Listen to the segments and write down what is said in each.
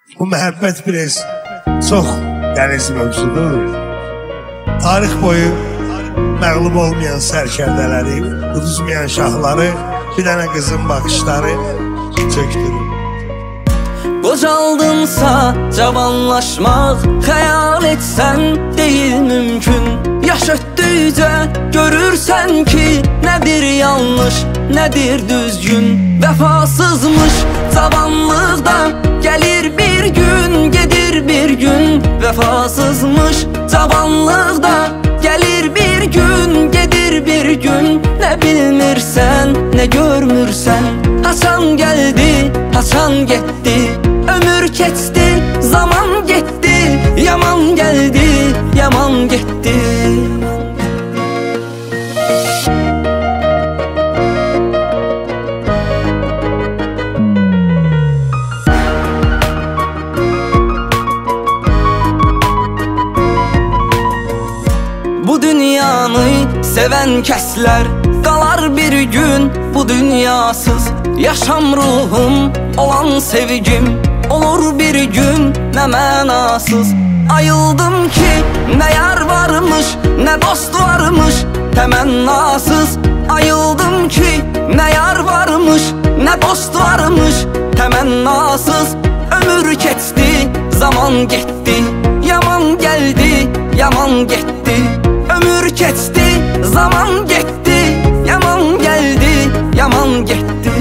Bu məhəbbət biraz çox dəniz mövzudur. Tarix boyu məğlub olmayan sərkərdələri, uduzmayan şahları, bir dənə qızın baxışları çöktürür. Qocaldınsa cavanlaşmaq, xəyal etsən deyil mümkün. Yaş ötdükcə görürsən ki, nədir yanlış, nədir düzgün. Vəfasızmış cavanlıqda gəlir bir gün, gedir bir gün. Vəfasızmış cavanlıqda gəlir bir gün, gedir bir gün. Nə bilmirsən, nə görmürsən, haçan gəldi, haçan getdi. Ömür keçdi, zaman getdi, yaman gəldi, yaman getdi. Bu dünyanı sevən kəslər qalar bir gün bu dünyasız. Yaşam ruhum olan sevgim olur bir gün nə mənasız. Ayıldım ki nə yar varmış, nə dost varmış, təmənnasız. Ayıldım ki nə yar varmış, nə dost varmış, təmənnasız. Ömür keçdi, zaman getdi, yaman gəldi, yaman getdi. Ömür keçdi, zaman getdi, yaman gəldi, yaman getdi.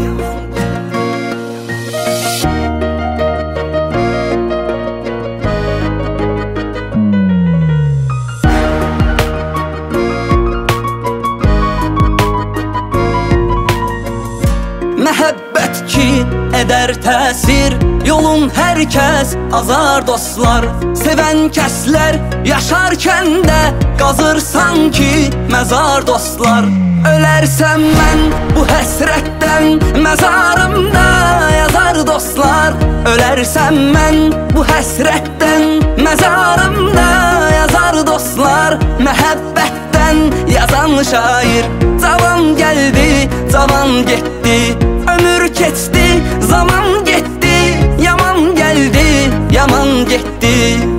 Məhəbbət ki edər təsir, yolun hər kəs azar dostlar. Sevən kəslər yaşarkən də qazırsan ki məzar dostlar. Ölərsəm mən bu həsrətdən, məzarımda yazar dostlar. Ölərsəm mən bu həsrətdən, məzarımda yazar dostlar. Məhəbbətdən yazan şair, cavan gəldi, cavan getdi. Ömür keçdi, zaman getdi, yaman gəldi, yaman getdi.